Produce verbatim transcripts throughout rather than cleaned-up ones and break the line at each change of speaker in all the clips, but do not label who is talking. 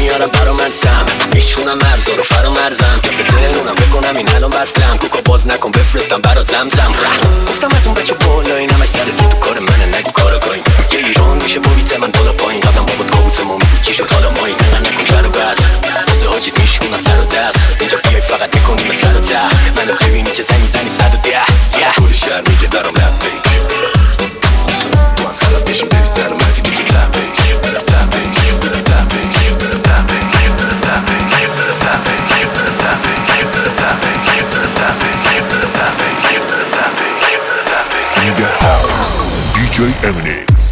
میارم برا من سم میشونم مرزا رو فرا مرزم کف تهرونم بکنم این الان بسلم کوکا باز نکن بفرستم برات زمزم گفتم از اون بچه بالا این همش سر تو تو کار منه نگو کارا گایم یه ایران میشه محیط من بالا پایین قدم بابا تابوسمو میگو چی شد حالا ماین نگن نکن کر و بس واسه حاجیت میشونم سر و دست اینجا بیای فقط میکنیم سر و ده منو ببینی که زنی زنی صد و ده کل شهر میگه برام لبیک تو هم فقط بشین بری سلامتی تو تو تبیک
In the house, D J Eminix.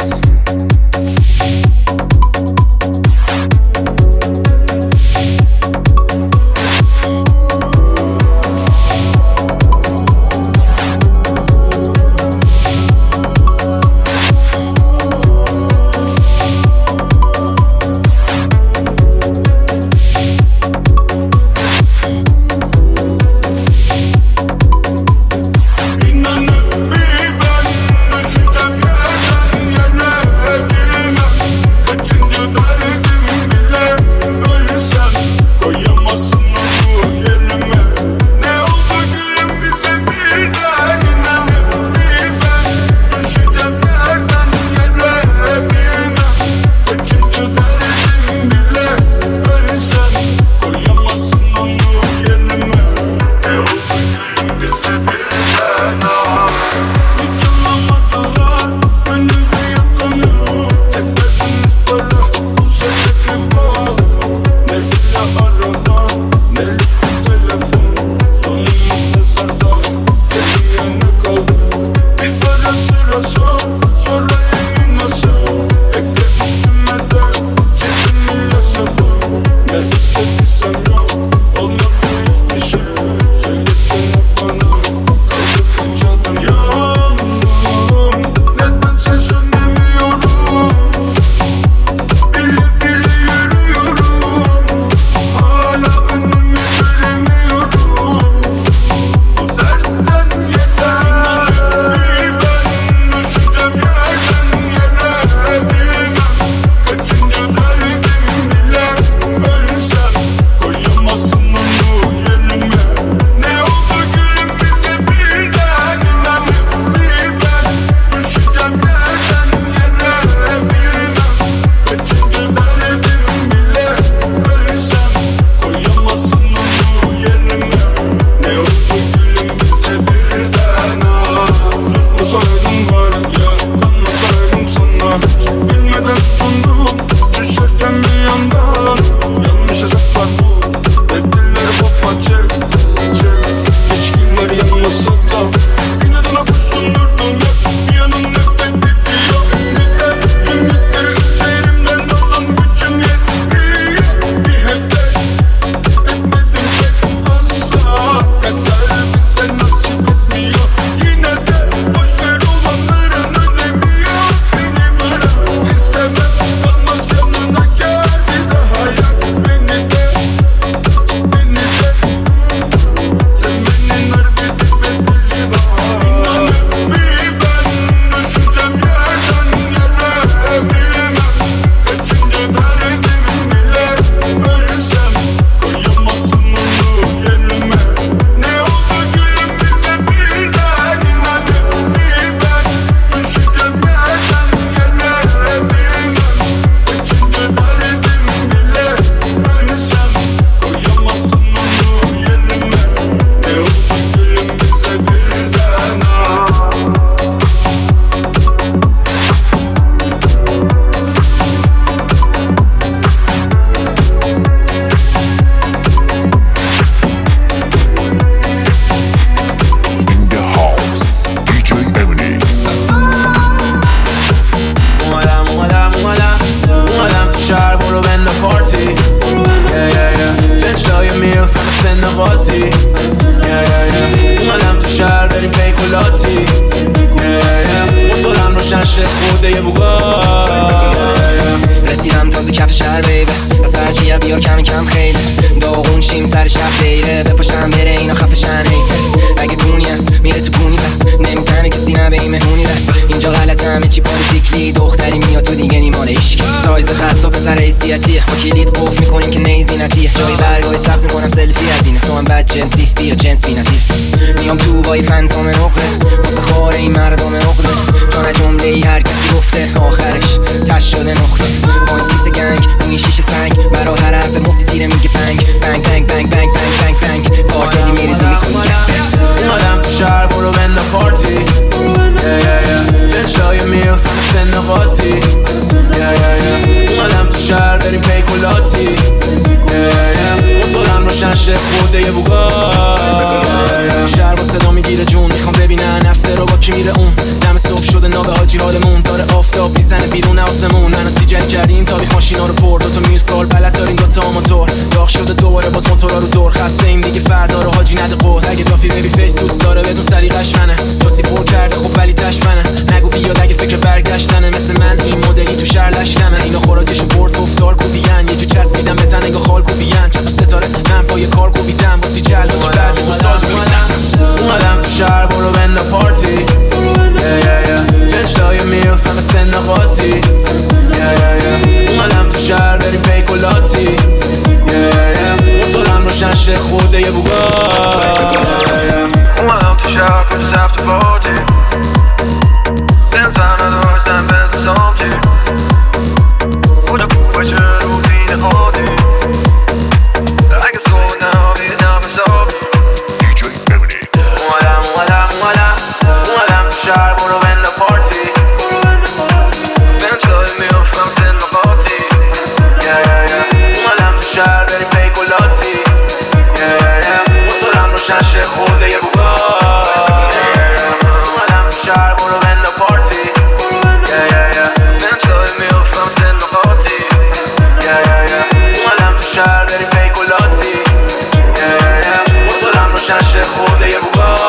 رسیدم تازه کف شهر بیبه از هرچیه بیا کم کم خیلی داغون شیم سر شب دیره بپاشم بره اینا خفشن هیتر اگه دونی هست میره تو گونی پس نمیزنه کسی نه به این مهمونی دست اینجا غلط همه چی پالیتیکلی دختری میاد تو دیگه نیمانه ایشکی سایز خط و پسر حیثیتیه با کلید قف میکنیم زینتیه جای برگای سبز میکنم سلفی از اینه تو هم بد جنسی بیا جنس بی نصیب میام تو با یه فنتوم نقره واسه خاره این مردم نقره تا نه جمله ای هر کسی گفته آخرش تش شده نقطه با این سیس گنگ روی شیشه سنگ برا هر حرف مفتی تیره میگه پنگ بنگ بنگ بنگ بنگ بنگ بنگ بنگ کارتلی میریزی میکنی
اومدم تو شهر برو بند پارتی فنچلای میلف همه سن قاطی اومدم تو شهر بریم پیکولاتی موتورم روشن شه خورده یه بوگات شهر با صدا میگیره جون میخوام ببینن افته رو با کی میره اون دم صبح شده نابه حاجی حالمون داره آفتاب میزنه بیرون آسمون منو سیجل کردیم تاریخ ماشینا رو پر دوتا میلف کار بلد داریم دوتا موتور داغ شده دوباره باز موتورا رو دور خسته ایم دیگه فردا رو حاجی نده قول اگه دافی ببی فیس دوست داره بدون سلیقش منه جاسی پر کرده خب ولی تشفنه نگو بیاد اگه فکر برگشتنه مثل من این مدلی تو شهر لشکمه اینا خوراکشو برد گفتار کوبیان یه جو چسبیدم به تن انگار خال کوبیان چند تا ستاره من پای کار کوبیدم واسه جلد و بعد دو سال اومدم تو شهر برو بند پارتی فنچلای میلف همه سن قاطی اومدم تو شهر بریم پیکولاتی موتورم روشن شه خورده یه بوگات
اومدم تو شهر کجا زفت و پارتی بنز هم ندارزم بنز سامچی کجا کوبه چه روتین عادی اگه سخود نهاوی نم حسابی اومدم اومدم اومدم اومدم تو شهر برو بند پارتی فنچلای میلف هم سن قاطی اومدم تو شهر بریم پیکولاتی موتورم روشن شه خورده یه بوگات اومدم تو شهر برو بند پارتی فنچلای میلف هم سن قاطی اومدم تو شهر بریم پیکولاتی موتورم روشن شه خورده یه بوگات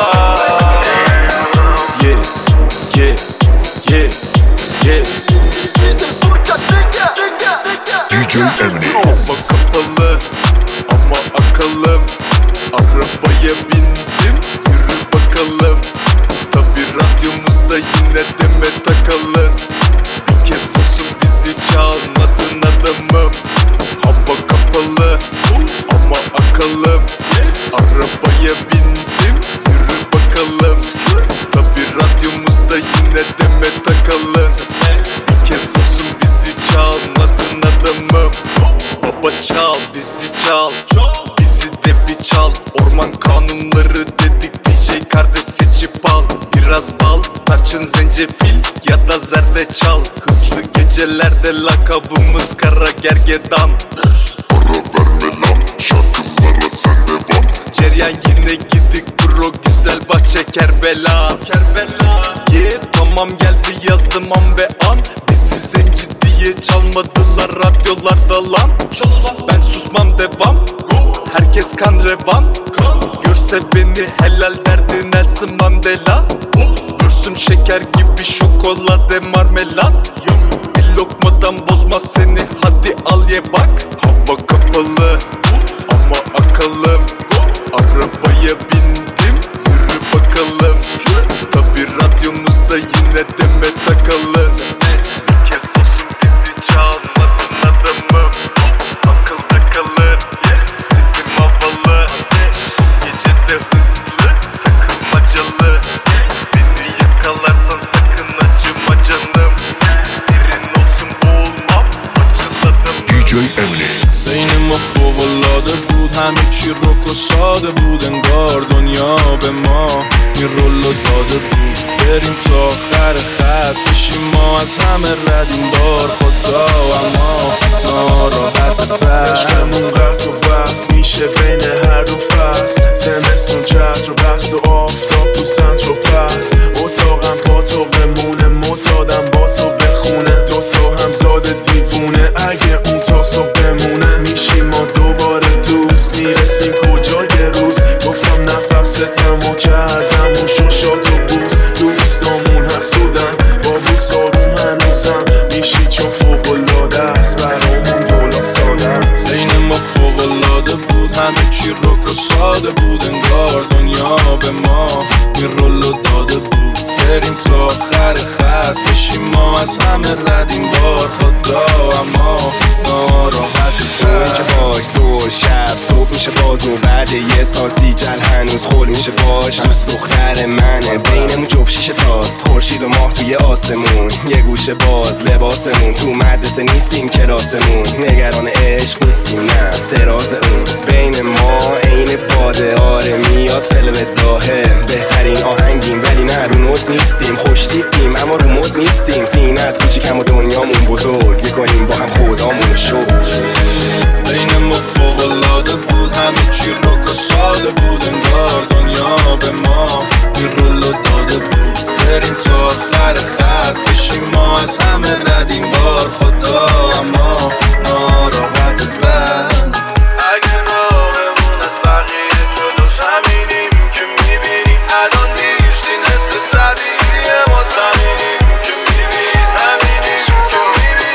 Hava kapalı ama akalım arabaya bindim yürü bakalım tabi radyomuzda yine deme takalım bir kez olsun bizi çalmadın adamım hava kapalı ama akalım arabaya bindim yürü bakalım tabi radyomuzda yine deme takalım bir kez olsun bizi çalmadın adamım Baba çal bizi çal bizi de bir çal orman kanunları dedik D J kardeş seçip al biraz bal tarçın zencefil ya da zerdeçal hızlı gecelerde lakabımız kara gergedan
Para verme lan şarkılara sen devam
Ceryan yine gidik bro güzel bahçe Kerbela Kerbela yeah tamam geldi yazdım an ve an bizi zenci diye çalmadılar radyolarda lan ben susmam devam herkes kan revan görse beni helal derdi Nelson Mandela görsüm şeker gibi şokolade marmelat bir lokmadan bozmaz seni hadi al ye bak hava kapalı ama akalım arabaya bindim yürü bakalım tabi radyomuzda yine deme takalım bir kez olsun bizi çalmadın adamım akılda kalır sesim havalı gecede hızlı takılmacalı beni yakalarsan sakın acıma canım derin olsun boğulmam acıladım
D J Eminex
بین ما فوق‌العاده بود همه چی رک و ساده بود انگار دنیا به ما این رولو داده بود بریم تا آخر خط بشیم ما از همه ردیم بار خدا اما ناراحت بر
عشقمون قطع و بس میشه بین هر دو فصل زمستون چتر و بست و آفتاب تو سنتر و پس اتاقم با تو بمونه معتادم با تو بخونه دوتا همزاد دیوونه اگه اون تا صبح بمونه میشیم ما دوباره دوست میرسیم کجای روز گفتم نفستم و کردم و شاشات و بوز دوستامون حسودن با بوس آروم هنوزم میشی چون فوق‌العاده است برامون دولا ساده است
بین ما فوق‌العاده بود همه چی رک و ساده بود انگار دنیا به ما این رولو داده بود بریم تا آخر خط بشیم ما از همه ردیم بار خدا اما ناراحت
توی که وایس و
میشه بازو بعد یه سال سیجل هنوز خول میشه باش. دوست دختر منه بینمون جفت شیشه تاست، خورشید و ماه توی آسمون، یه گوشه باز لباسمون، تو مدرسه نیستیم کلاسمون، نگران عشق نیستیم نه دراز اون، بین ما عین باده آره میاد فلو داهه، بهترین آهنگیم ولی نه رو نوت نیستیم، خوش تیپیم اما رو مد نیستیم، سینت کوچیکم و دنیامون بزرگ، میکنیم با هم خدامون شکر.
بین ما فوق‌العاده بود، همه چی رک و ساده بود، انگار دنیا به ما این رولو داده بود، بریم تا آخر خط بشیم ما از همه رد این بار خدا، اما ناراحت بد
اگه راهمون از بقیه جلوش همینیم که میبینی الان نیشتی نصف طبیعیه ما زمینیم که میبینی همینیم که میبینی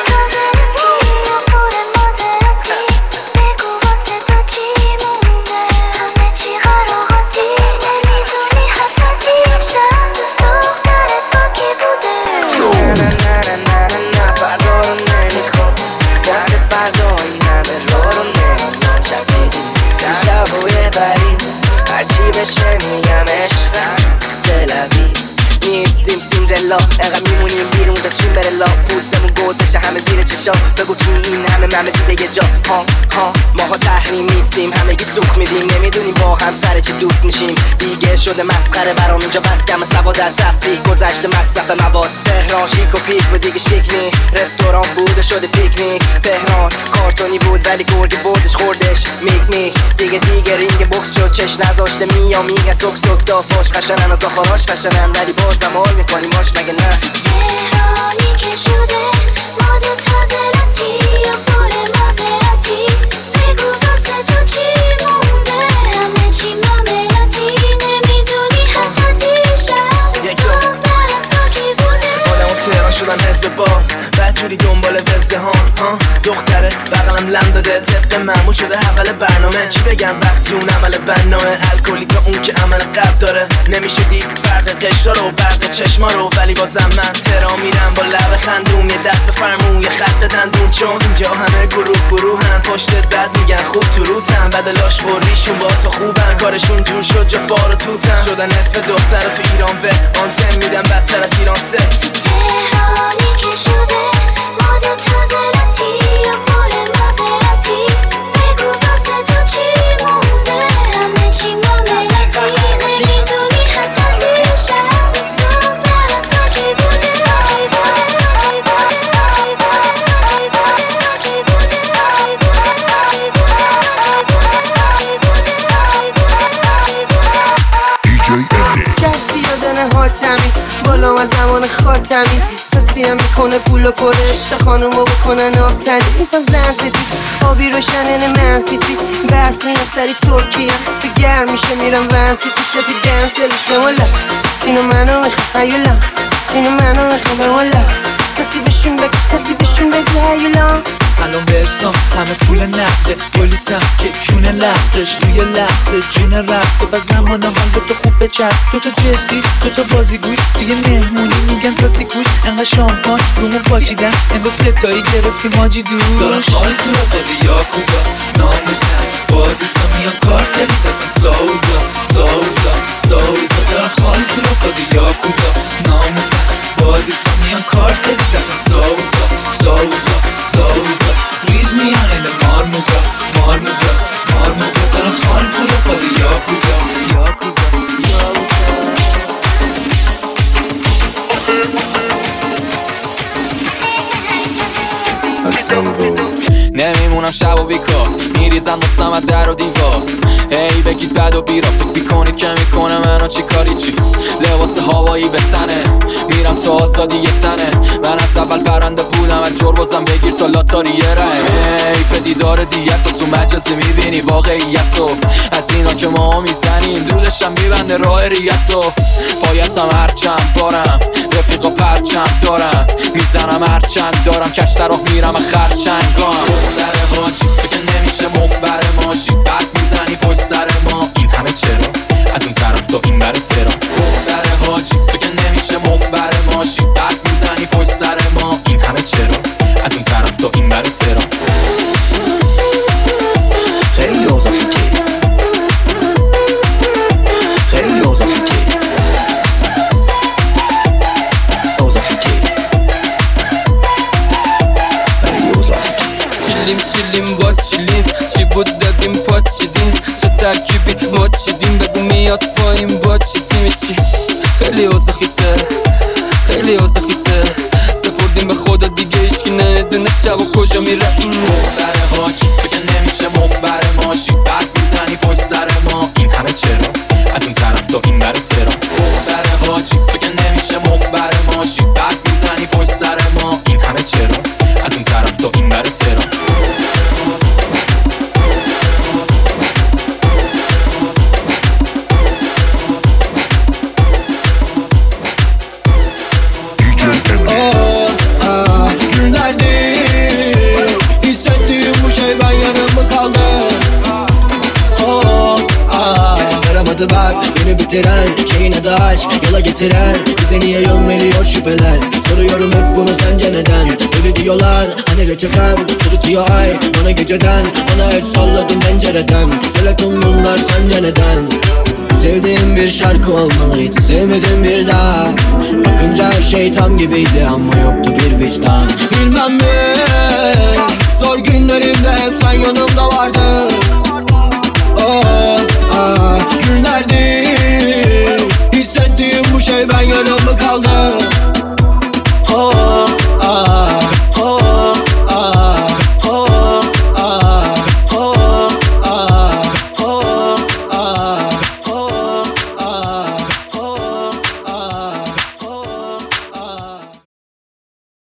بشه میگم عشقم سلوی نیستیم سیندرلا، اقا میمونیم بیرون تا چین بره لا، پوستمون گود بشه همه زیر چشا، بگو کی این همه ممه دیده یه جا، ها ها ماها تحریم نیستیم همگی سوخ میدیم، نمیدونیم با هم سر چی دوست میشیم، دیگه شده مسخره برام اینجا بس کم سوادت تفریح گذشته مصرف مواد، تهران شیک و پیک و دیگه شیک نی، رستوران بود و شده پیکنیک، تهران کارتونی بود ولی گرگی بردش خوردش میک میک، دیگه دیگه رینگ بوکس شد چش نذاشته میا میگه سک سک دافاش خشنن از آخراش فشنن ولی بازم حال میکنیم ماش مگه نه
تهرانی که شده ماد تازه راتی یا پر مازراتی، بگو واسه تو چی مونده همه چی معاملاتی، نمیدونی حتی دیشب دوست دخترت با کی بوده،
آدم و تهران شدن حزب بار بدجوری دنبال وزدهان ها، دختره بغلم لم داده طبق معمول شده حول برنامه، چی بگم وقتی اون عمل بنامه الکلی تا اون که عمل قلب داره، نمیشه دید فرق قشرا رو برق چشما رو، ولی بازم من تهران میرم با لب خندون، یه دست به فرمون یه خط دندون، چون اینجا همه گروه گروهن پشتت بد میگن خوب تو روتن، بدلاش خوریشون با تو خوبن، کارشون جور شد جا فار و توتن، شدن نصف دختر تو ایران و آنتن میدن بدتر از ایران سه،
تهرانی که شده ماد تازه راتی یا پر مازراتی، بگو واسه تو چی مونده همه چی معاملاتی، نمیدونی حتی دیشب دوست دخترت با کی بوده،
دستی دادن حاتمی بالا از زمان خاتمی، توصیه میکنه پول و پرشت خانومو بکنن آبتنی، نیستم زن سیتی آبی روشنن من سیتی، برف میره سری ترکیه به گرم میشه میرم ون سیتی، سپی دنسل بمالا اینو منو میخوام هیولا، اینو منو میخوام بمالا، کسی بهشون بگه کسی بهشون بگه هیولا،
الان برسام همه پول نقده، پلیسم که کونه لختش توی لحظه جون رفته و زمان حال تو خوب بچسب، تو تو جدی تو تو بازی گوش توی مهمونی میگن تاسی کوش، انقدر شامپان رومون پاچیدن انگار ستایی گرفتیم ماجی دوش،
دارم خال تو رو بازی یاکوزا ناموزن با دوستا میان کار کنی دستم ساوزا ساوزا ساوزا، دارم خال تو رو بازی یاکوزا ناموزن با دوستا میان کار کنی دستم ساوزا ساوزا ساوزا، ریز میان این مارموزا مارموزا مارموزا، دارم خال تو رو بازی یاکوزا یاکوزا
نمیمونم شب و بیکار میریزن دستم از در و دیوار، هی بگید بد و بیرا فکر میکنید که میکنه منو چی کاری چی، لباس هوایی به تنه میرم تو آزادی یه تنه، من از اول پرنده بودم از جور بازم بگیر تا لاتاری یه رحم، حیف دیدار دیت تو مجازی میبینی واقعیتو، از اینا که ما میزنیم دودشم میبنده راه ریتو، پایتم هرچند بارم رفیقا پرچند دارم، میزنم هرچند دارم کشتر راه میرم خرچنگام، دختر حاجی تو که نمیشه مفبر ماشی، بعد میزنی پشت سر ما این همه چرا، از اون طرف تا این بر تهران، دختر حاجی تو که نمیشه مفبر ماشی، بعد میزنی پشت سر ما این همه چرا، از اون طرف تا این بر تهران،
خیلی اوضاع
چیلیم چیلیم با چیلیم چی بود دادیم پا چیدیم چه ترکیبی ما چیدیم بگو میاد پایین با چی تیمی چی خیلی اوضاع خیته خیلی اوضاع خیته سپردیم به خدا دیگه هیچکی نمیدونه شب و کجا میره این
مختره هاچی فکر نمیشه مفبر ماشی بعد میزنی پشت سر ما این همه چرا از اون طرف تا این بره ترا مختره هاچی فکر نمیشه مفبر ماشی بعد میزنی پشت سر ما این همه چرا از اون طرف تا این بره ترا
Bak beni bitiren şeyin adı aşk yola getiren bize niye yol veriyor şüpheler soruyorum hep bunu sence neden öyle diyorlar hani reçetem sırıtıyor ay bana geceden bana el salladım pencereden söyle tüm bunlar sence neden sevdiğim bir şarkı olmalıydı sevmedim bir daha bakınca her şey tam gibiydi ama yoktu bir vicdan bilmem mi zor günlerimde hep sen yanımda vardın